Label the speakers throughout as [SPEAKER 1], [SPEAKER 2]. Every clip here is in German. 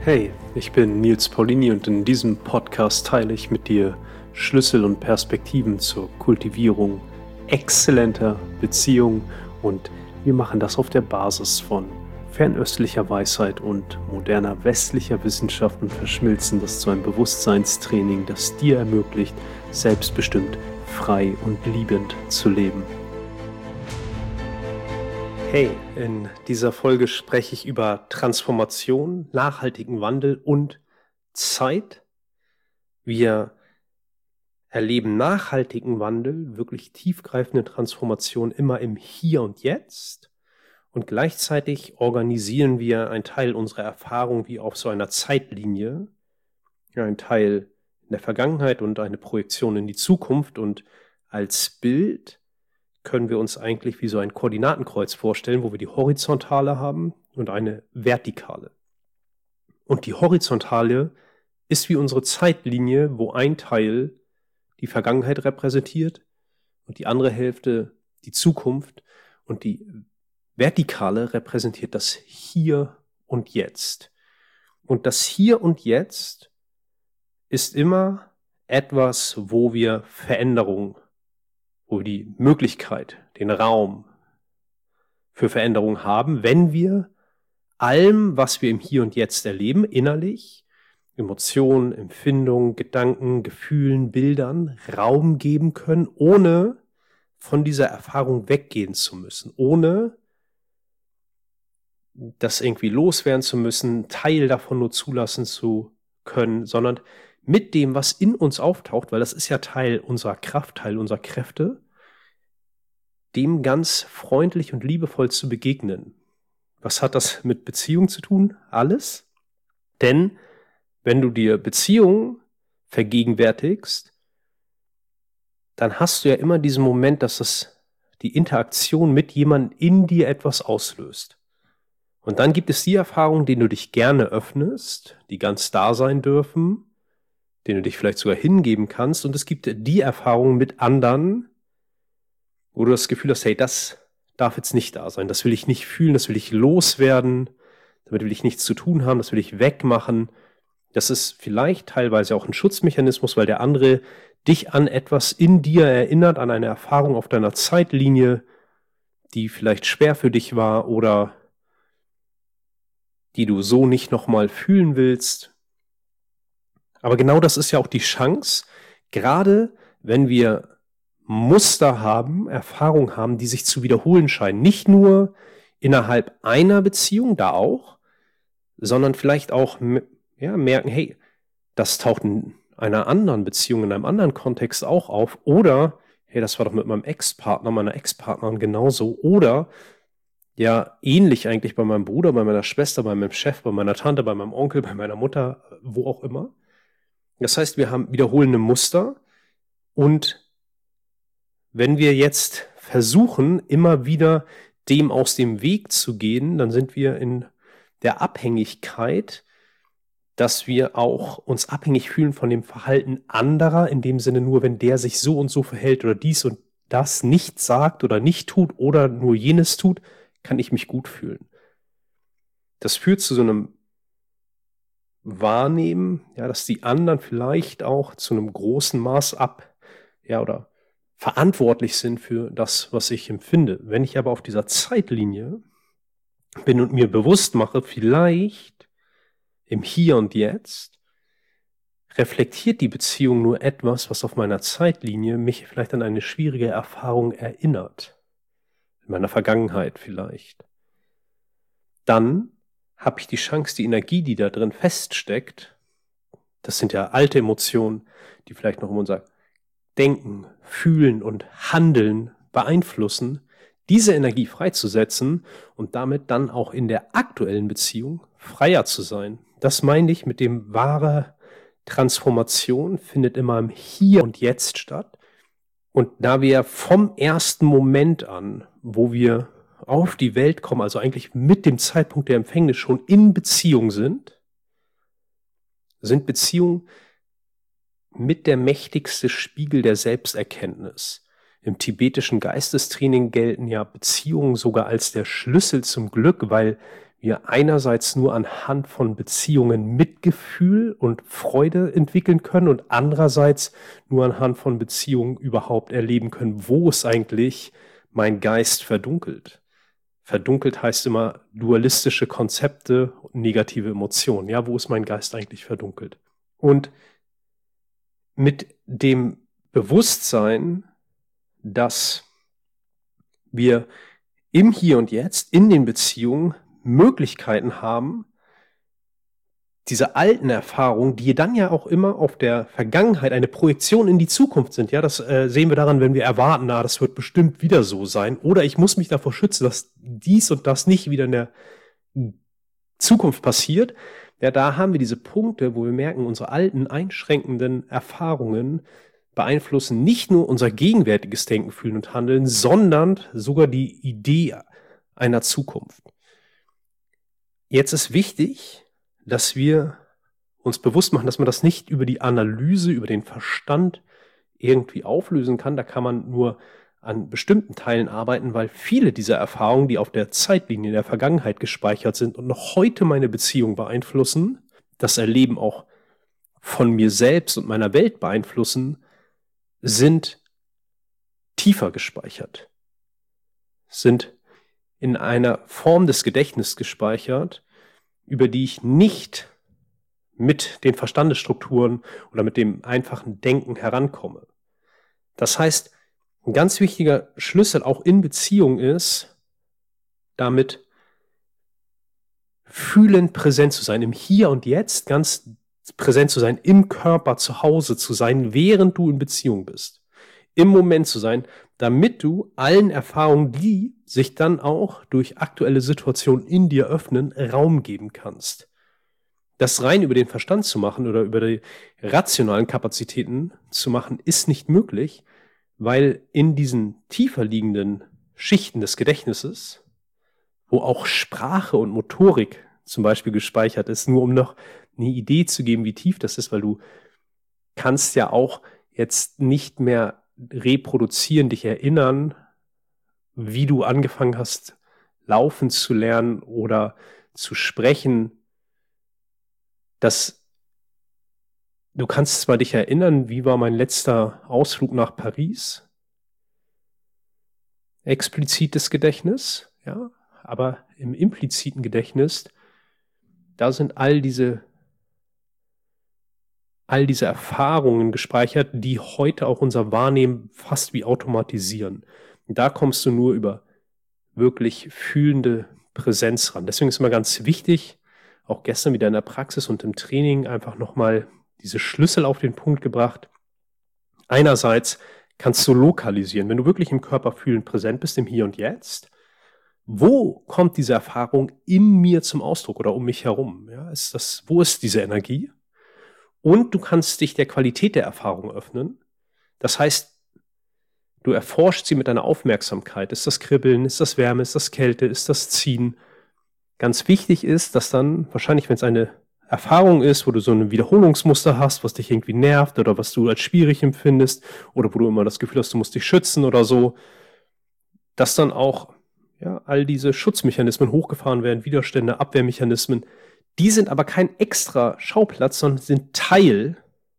[SPEAKER 1] Hey, ich bin Nils Paulini und in diesem Podcast teile ich mit dir Schlüssel und Perspektiven zur Kultivierung exzellenter Beziehungen und wir machen das auf der Basis von fernöstlicher Weisheit und moderner westlicher Wissenschaft und verschmilzen das zu einem Bewusstseinstraining, das dir ermöglicht, selbstbestimmt, frei und liebend zu leben. Hey, in dieser Folge spreche ich über Transformation, nachhaltigen Wandel und Zeit. Wir erleben nachhaltigen Wandel, wirklich tiefgreifende Transformation immer im Hier und Jetzt. Und gleichzeitig organisieren wir einen Teil unserer Erfahrung wie auf so einer Zeitlinie, ein Teil in der Vergangenheit und eine Projektion in die Zukunft. Und als Bild können wir uns eigentlich wie so ein Koordinatenkreuz vorstellen, wo wir die Horizontale haben und eine Vertikale. Und die Horizontale ist wie unsere Zeitlinie, wo ein Teil die Vergangenheit repräsentiert und die andere Hälfte die Zukunft und die Vertikale repräsentiert das Hier und Jetzt. Und das Hier und Jetzt ist immer etwas, wo wir Veränderungen, wo wir die Möglichkeit, den Raum für Veränderung haben, wenn wir allem, was wir im Hier und Jetzt erleben, innerlich, Emotionen, Empfindungen, Gedanken, Gefühlen, Bildern, Raum geben können, ohne von dieser Erfahrung weggehen zu müssen, ohne das irgendwie loswerden zu müssen, Teil davon nur zulassen zu können, sondern mit dem, was in uns auftaucht, weil das ist ja Teil unserer Kraft, Teil unserer Kräfte, dem ganz freundlich und liebevoll zu begegnen. Was hat das mit Beziehung zu tun? Alles. Denn wenn du dir Beziehungen vergegenwärtigst, dann hast du ja immer diesen Moment, dass die Interaktion mit jemandem in dir etwas auslöst. Und dann gibt es die Erfahrungen, denen du dich gerne öffnest, die ganz da sein dürfen, denen du dich vielleicht sogar hingeben kannst. Und es gibt die Erfahrungen mit anderen, wo du das Gefühl hast, hey, das darf jetzt nicht da sein, das will ich nicht fühlen, das will ich loswerden, damit will ich nichts zu tun haben, das will ich wegmachen. Das ist vielleicht teilweise auch ein Schutzmechanismus, weil der andere dich an etwas in dir erinnert, an eine Erfahrung auf deiner Zeitlinie, die vielleicht schwer für dich war oder die du so nicht nochmal fühlen willst. Aber genau das ist ja auch die Chance, gerade wenn wir Muster haben, Erfahrungen haben, die sich zu wiederholen scheinen. Nicht nur innerhalb einer Beziehung, da auch, sondern vielleicht auch merken, hey, das taucht in einer anderen Beziehung, in einem anderen Kontext auch auf. Oder, hey, das war doch mit meinem Ex-Partner, meiner Ex-Partnerin genauso. Oder, ja, ähnlich eigentlich bei meinem Bruder, bei meiner Schwester, bei meinem Chef, bei meiner Tante, bei meinem Onkel, bei meiner Mutter, wo auch immer. Das heißt, wir haben wiederholende Muster und wenn wir jetzt versuchen, immer wieder dem aus dem Weg zu gehen, dann sind wir in der Abhängigkeit, dass wir auch uns abhängig fühlen von dem Verhalten anderer, in dem Sinne nur, wenn der sich so und so verhält oder dies und das nicht sagt oder nicht tut oder nur jenes tut, kann ich mich gut fühlen. Das führt zu so einem Wahrnehmen, ja, dass die anderen vielleicht auch zu einem großen Maß oder verantwortlich sind für das, was ich empfinde. Wenn ich aber auf dieser Zeitlinie bin und mir bewusst mache, vielleicht im Hier und Jetzt reflektiert die Beziehung nur etwas, was auf meiner Zeitlinie mich vielleicht an eine schwierige Erfahrung erinnert. In meiner Vergangenheit vielleicht. Dann habe ich die Chance, die Energie, die da drin feststeckt, das sind ja alte Emotionen, die vielleicht noch unser Denken, Fühlen und Handeln beeinflussen, diese Energie freizusetzen und damit dann auch in der aktuellen Beziehung freier zu sein. Das meine ich mit dem wahre Transformation findet immer im Hier und Jetzt statt. Und da wir vom ersten Moment an, wo wir auf die Welt kommen, also eigentlich mit dem Zeitpunkt der Empfängnis schon in Beziehung sind Beziehungen mit der mächtigste Spiegel der Selbsterkenntnis. Im tibetischen Geistestraining gelten ja Beziehungen sogar als der Schlüssel zum Glück, weil wir einerseits nur anhand von Beziehungen Mitgefühl und Freude entwickeln können und andererseits nur anhand von Beziehungen überhaupt erleben können, wo es eigentlich mein Geist verdunkelt. Verdunkelt heißt immer dualistische Konzepte und negative Emotionen. Ja, wo ist mein Geist eigentlich verdunkelt? Und mit dem Bewusstsein, dass wir im Hier und Jetzt, in den Beziehungen Möglichkeiten haben, diese alten Erfahrungen, die dann ja auch immer auf der Vergangenheit eine Projektion in die Zukunft sind. Ja, das sehen wir daran, wenn wir erwarten, das wird bestimmt wieder so sein. Oder ich muss mich davor schützen, dass dies und das nicht wieder in der Zukunft passiert. Ja, da haben wir diese Punkte, wo wir merken, unsere alten einschränkenden Erfahrungen beeinflussen nicht nur unser gegenwärtiges Denken, Fühlen und Handeln, sondern sogar die Idee einer Zukunft. Jetzt ist wichtig, dass wir uns bewusst machen, dass man das nicht über die Analyse, über den Verstand irgendwie auflösen kann. Da kann man nur an bestimmten Teilen arbeiten, weil viele dieser Erfahrungen, die auf der Zeitlinie in der Vergangenheit gespeichert sind und noch heute meine Beziehung beeinflussen, das Erleben auch von mir selbst und meiner Welt beeinflussen, sind tiefer gespeichert, sind in einer Form des Gedächtnisses gespeichert, über die ich nicht mit den Verstandesstrukturen oder mit dem einfachen Denken herankomme. Das heißt, ein ganz wichtiger Schlüssel auch in Beziehung ist, damit fühlend präsent zu sein, im Hier und Jetzt ganz präsent zu sein, im Körper zu Hause zu sein, während du in Beziehung bist. Im Moment zu sein, damit du allen Erfahrungen, die sich dann auch durch aktuelle Situationen in dir öffnen, Raum geben kannst. Das rein über den Verstand zu machen oder über die rationalen Kapazitäten zu machen, ist nicht möglich, weil in diesen tiefer liegenden Schichten des Gedächtnisses, wo auch Sprache und Motorik zum Beispiel gespeichert ist, nur um noch eine Idee zu geben, wie tief das ist, weil du kannst ja auch jetzt nicht mehr reproduzieren, dich erinnern, wie du angefangen hast, laufen zu lernen oder zu sprechen. Du kannst zwar dich erinnern, wie war mein letzter Ausflug nach Paris, explizites Gedächtnis, ja, aber im impliziten Gedächtnis, da sind all diese Erfahrungen gespeichert, die heute auch unser Wahrnehmen fast wie automatisieren. Und da kommst du nur über wirklich fühlende Präsenz ran. Deswegen ist immer ganz wichtig, auch gestern wieder in der Praxis und im Training einfach nochmal diese Schlüssel auf den Punkt gebracht. Einerseits kannst du lokalisieren, wenn du wirklich im Körper fühlend präsent bist, im Hier und Jetzt. Wo kommt diese Erfahrung in mir zum Ausdruck oder um mich herum? Ja, wo ist diese Energie? Und du kannst dich der Qualität der Erfahrung öffnen. Das heißt, du erforschst sie mit deiner Aufmerksamkeit. Ist das Kribbeln, ist das Wärme, ist das Kälte, ist das Ziehen? Ganz wichtig ist, dass dann wahrscheinlich, wenn es eine Erfahrung ist, wo du so ein Wiederholungsmuster hast, was dich irgendwie nervt oder was du als schwierig empfindest oder wo du immer das Gefühl hast, du musst dich schützen oder so, dass dann auch all diese Schutzmechanismen hochgefahren werden, Widerstände, Abwehrmechanismen. Die sind aber kein extra Schauplatz, sondern sind Teil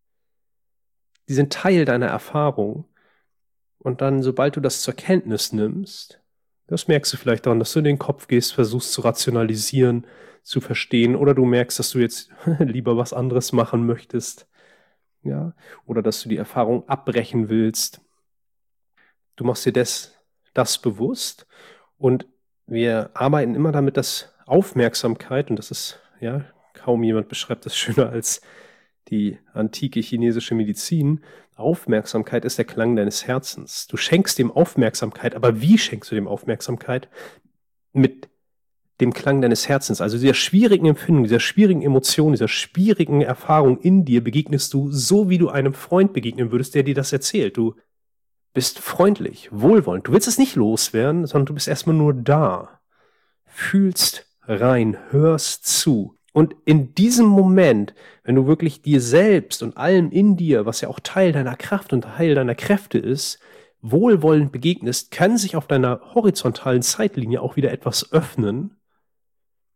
[SPEAKER 1] deiner Erfahrung. Und dann, sobald du das zur Kenntnis nimmst, das merkst du vielleicht daran, dass du in den Kopf gehst, versuchst zu rationalisieren, zu verstehen, oder du merkst, dass du jetzt lieber was anderes machen möchtest, ja, oder dass du die Erfahrung abbrechen willst. Du machst dir das bewusst und wir arbeiten immer damit, dass Aufmerksamkeit, und das ist, kaum jemand beschreibt das schöner als die antike chinesische Medizin, Aufmerksamkeit ist der Klang deines Herzens. Du schenkst dem Aufmerksamkeit, aber wie schenkst du dem Aufmerksamkeit? Mit dem Klang deines Herzens, also dieser schwierigen Empfindung, dieser schwierigen Emotion, dieser schwierigen Erfahrung in dir begegnest du so, wie du einem Freund begegnen würdest, der dir das erzählt. Du bist freundlich, wohlwollend. Du willst es nicht loswerden, sondern du bist erstmal nur da. Fühlst rein, hörst zu. Und in diesem Moment, wenn du wirklich dir selbst und allem in dir, was ja auch Teil deiner Kraft und Teil deiner Kräfte ist, wohlwollend begegnest, kann sich auf deiner horizontalen Zeitlinie auch wieder etwas öffnen,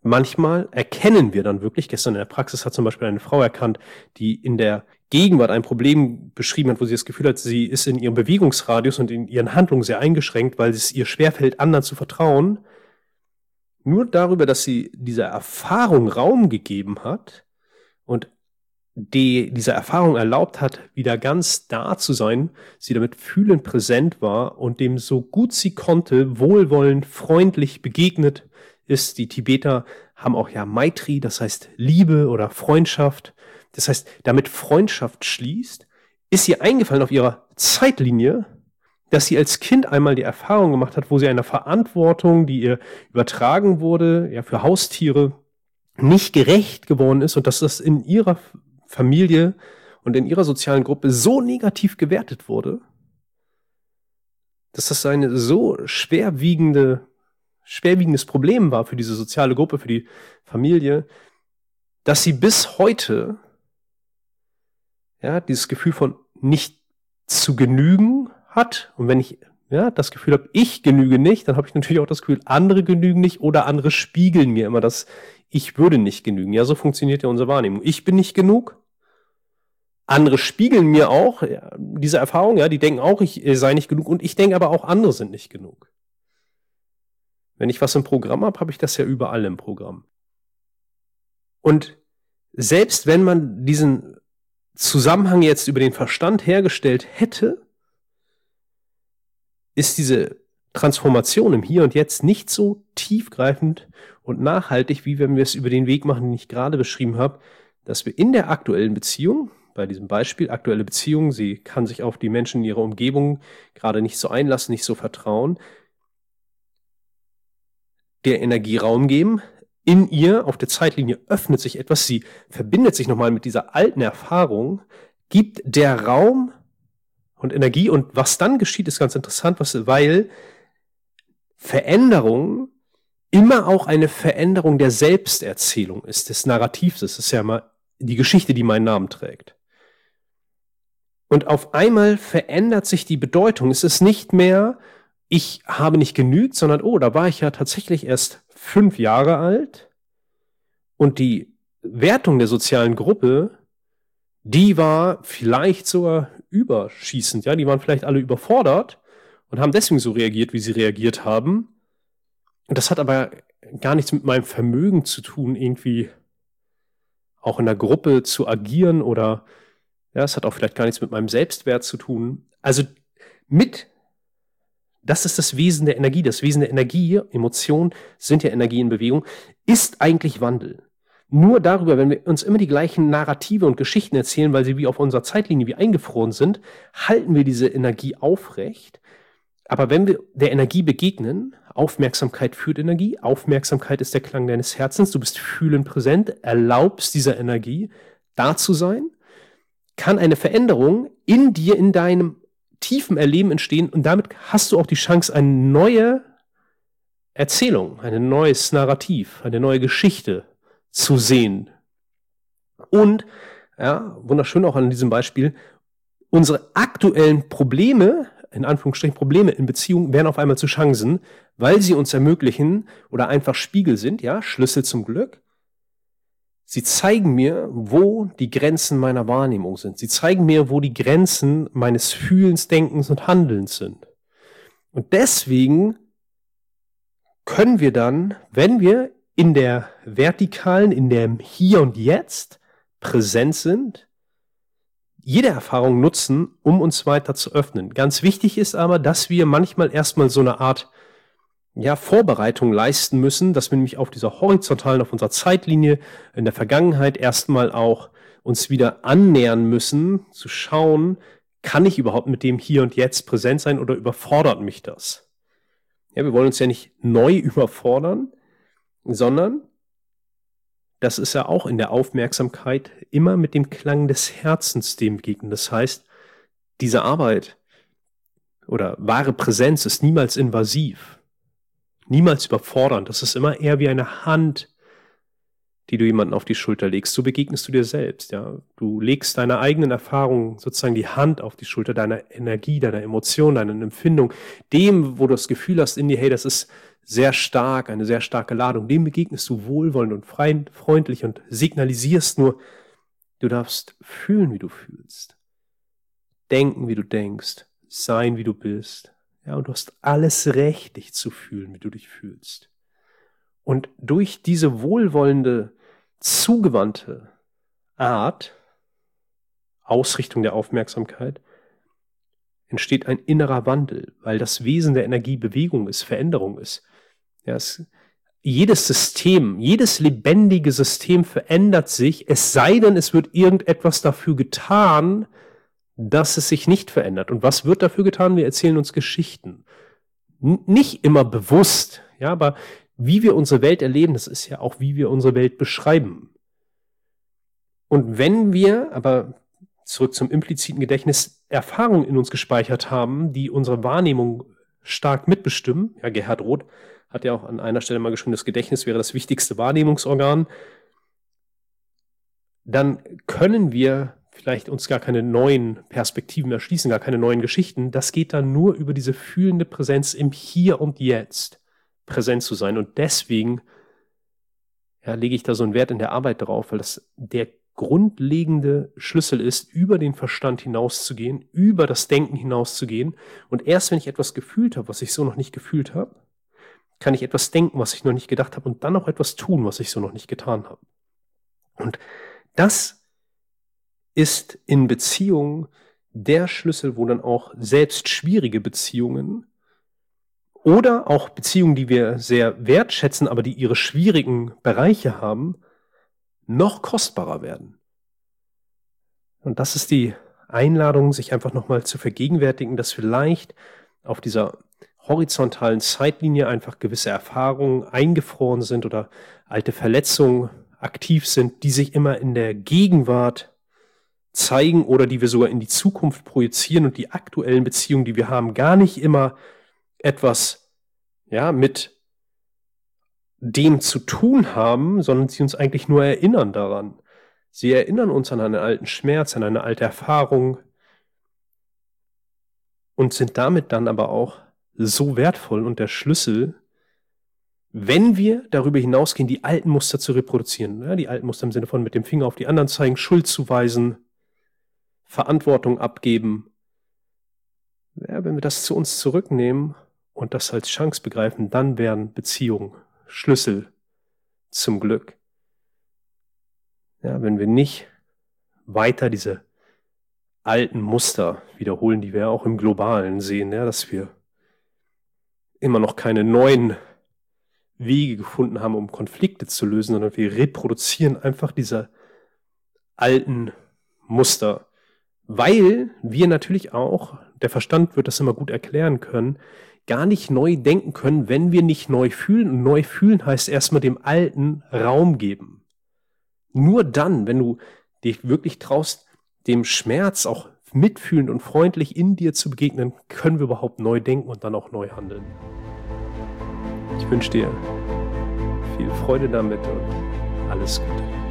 [SPEAKER 1] manchmal erkennen wir dann wirklich, gestern in der Praxis hat zum Beispiel eine Frau erkannt, die in der Gegenwart ein Problem beschrieben hat, wo sie das Gefühl hat, sie ist in ihrem Bewegungsradius und in ihren Handlungen sehr eingeschränkt, weil es ihr schwerfällt, anderen zu vertrauen. Nur darüber, dass sie dieser Erfahrung Raum gegeben hat und dieser Erfahrung erlaubt hat, wieder ganz da zu sein, sie damit fühlend präsent war und dem so gut sie konnte, wohlwollend, freundlich begegnet ist. Die Tibeter haben auch ja Maitri, das heißt Liebe oder Freundschaft. Das heißt, damit Freundschaft schließt, ist ihr eingefallen auf ihrer Zeitlinie, dass sie als Kind einmal die Erfahrung gemacht hat, wo sie einer Verantwortung, die ihr übertragen wurde, ja, für Haustiere, nicht gerecht geworden ist und dass das in ihrer Familie und in ihrer sozialen Gruppe so negativ gewertet wurde, dass das eine so schwerwiegendes Problem war für diese soziale Gruppe, für die Familie, dass sie bis heute ja dieses Gefühl von nicht zu genügen hat. Und wenn ich das Gefühl habe, ich genüge nicht, dann habe ich natürlich auch das Gefühl, andere genügen nicht oder andere spiegeln mir immer das, ich würde nicht genügen. Ja, so funktioniert ja unsere Wahrnehmung. Ich bin nicht genug. Andere spiegeln mir auch diese Erfahrung, ja, die denken auch, ich sei nicht genug und ich denke aber auch, andere sind nicht genug. Wenn ich was im Programm habe, habe ich das ja überall im Programm. Und selbst wenn man diesen Zusammenhang jetzt über den Verstand hergestellt hätte, ist diese Transformation im Hier und Jetzt nicht so tiefgreifend und nachhaltig, wie wenn wir es über den Weg machen, den ich gerade beschrieben habe, dass wir in der aktuellen Beziehung, bei diesem Beispiel, aktuelle Beziehung, sie kann sich auf die Menschen in ihrer Umgebung gerade nicht so einlassen, nicht so vertrauen, der Energie Raum geben. In ihr, auf der Zeitlinie, öffnet sich etwas, sie verbindet sich nochmal mit dieser alten Erfahrung, gibt der Raum und Energie. Und was dann geschieht, ist ganz interessant, weil Veränderung immer auch eine Veränderung der Selbsterzählung ist, des Narrativs. Das ist ja mal die Geschichte, die meinen Namen trägt. Und auf einmal verändert sich die Bedeutung. Es ist nicht mehr, ich habe nicht genügt, sondern, da war ich ja tatsächlich erst 5 Jahre alt. Und die Wertung der sozialen Gruppe, die war vielleicht sogar überschießend. Ja, die waren vielleicht alle überfordert und haben deswegen so reagiert, wie sie reagiert haben. Und das hat aber gar nichts mit meinem Vermögen zu tun, irgendwie auch in der Gruppe zu agieren oder es hat auch vielleicht gar nichts mit meinem Selbstwert zu tun. Also das ist das Wesen der Energie. Das Wesen der Energie, Emotionen sind ja Energie in Bewegung, ist eigentlich Wandel. Nur darüber, wenn wir uns immer die gleichen Narrative und Geschichten erzählen, weil sie wie auf unserer Zeitlinie wie eingefroren sind, halten wir diese Energie aufrecht. Aber wenn wir der Energie begegnen, Aufmerksamkeit führt Energie, Aufmerksamkeit ist der Klang deines Herzens, du bist fühlend präsent, erlaubst dieser Energie da zu sein, kann eine Veränderung in dir, in deinem tiefen Erleben entstehen und damit hast du auch die Chance, eine neue Erzählung, ein neues Narrativ, eine neue Geschichte zu sehen. Und, wunderschön auch an diesem Beispiel, unsere aktuellen Probleme, in Anführungsstrichen Probleme in Beziehungen, werden auf einmal zu Chancen, weil sie uns ermöglichen oder einfach Spiegel sind, Schlüssel zum Glück. Sie zeigen mir, wo die Grenzen meiner Wahrnehmung sind. Sie zeigen mir, wo die Grenzen meines Fühlens, Denkens und Handelns sind. Und deswegen können wir dann, wenn wir in der vertikalen, in dem Hier und Jetzt präsent sind, jede Erfahrung nutzen, um uns weiter zu öffnen. Ganz wichtig ist aber, dass wir manchmal erstmal so eine Art Vorbereitung leisten müssen, dass wir nämlich auf dieser horizontalen, auf unserer Zeitlinie in der Vergangenheit erstmal auch uns wieder annähern müssen, zu schauen, kann ich überhaupt mit dem Hier und Jetzt präsent sein oder überfordert mich das? Wir wollen uns ja nicht neu überfordern, sondern das ist ja auch in der Aufmerksamkeit immer mit dem Klang des Herzens dem begegnen. Das heißt, diese Arbeit oder wahre Präsenz ist niemals invasiv. Niemals überfordernd. Das ist immer eher wie eine Hand, die du jemanden auf die Schulter legst. So begegnest du dir selbst. Du legst deiner eigenen Erfahrung sozusagen die Hand auf die Schulter, deiner Energie, deiner Emotion, deiner Empfindung, dem, wo du das Gefühl hast in dir, hey, das ist sehr stark, eine sehr starke Ladung. Dem begegnest du wohlwollend und freundlich und signalisierst nur, du darfst fühlen, wie du fühlst, denken, wie du denkst, sein, wie du bist. Ja, und du hast alles Recht, dich zu fühlen, wie du dich fühlst. Und durch diese wohlwollende, zugewandte Art, Ausrichtung der Aufmerksamkeit, entsteht ein innerer Wandel, weil das Wesen der Energie Bewegung ist, Veränderung ist. Ja, jedes System, jedes lebendige System verändert sich, es sei denn, es wird irgendetwas dafür getan, dass es sich nicht verändert. Und was wird dafür getan? Wir erzählen uns Geschichten. Nicht immer bewusst, ja, aber wie wir unsere Welt erleben, das ist ja auch, wie wir unsere Welt beschreiben. Und wenn wir, aber zurück zum impliziten Gedächtnis, Erfahrungen in uns gespeichert haben, die unsere Wahrnehmung stark mitbestimmen, ja, Gerhard Roth hat ja auch an einer Stelle mal geschrieben, das Gedächtnis wäre das wichtigste Wahrnehmungsorgan, dann können wir vielleicht uns gar keine neuen Perspektiven erschließen, gar keine neuen Geschichten. Das geht dann nur über diese fühlende Präsenz im Hier und Jetzt präsent zu sein. Und deswegen lege ich da so einen Wert in der Arbeit drauf, weil das der grundlegende Schlüssel ist, über den Verstand hinauszugehen, über das Denken hinauszugehen. Und erst wenn ich etwas gefühlt habe, was ich so noch nicht gefühlt habe, kann ich etwas denken, was ich noch nicht gedacht habe und dann auch etwas tun, was ich so noch nicht getan habe. Und das ist in Beziehungen der Schlüssel, wo dann auch selbst schwierige Beziehungen oder auch Beziehungen, die wir sehr wertschätzen, aber die ihre schwierigen Bereiche haben, noch kostbarer werden. Und das ist die Einladung, sich einfach nochmal zu vergegenwärtigen, dass vielleicht auf dieser horizontalen Zeitlinie einfach gewisse Erfahrungen eingefroren sind oder alte Verletzungen aktiv sind, die sich immer in der Gegenwart zeigen oder die wir sogar in die Zukunft projizieren und die aktuellen Beziehungen, die wir haben, gar nicht immer etwas mit dem zu tun haben, sondern sie uns eigentlich nur erinnern daran. Sie erinnern uns an einen alten Schmerz, an eine alte Erfahrung und sind damit dann aber auch so wertvoll und der Schlüssel, wenn wir darüber hinausgehen, die alten Muster zu reproduzieren. Ja, die alten Muster im Sinne von mit dem Finger auf die anderen zeigen, Schuld zuweisen, Verantwortung abgeben. Ja, wenn wir das zu uns zurücknehmen und das als Chance begreifen, dann wären Beziehungen Schlüssel zum Glück. Ja, wenn wir nicht weiter diese alten Muster wiederholen, die wir auch im Globalen sehen, dass wir immer noch keine neuen Wege gefunden haben, um Konflikte zu lösen, sondern wir reproduzieren einfach diese alten Muster, weil wir natürlich auch, der Verstand wird das immer gut erklären können, gar nicht neu denken können, wenn wir nicht neu fühlen. Und neu fühlen heißt erstmal dem Alten Raum geben. Nur dann, wenn du dich wirklich traust, dem Schmerz auch mitfühlend und freundlich in dir zu begegnen, können wir überhaupt neu denken und dann auch neu handeln. Ich wünsche dir viel Freude damit und alles Gute.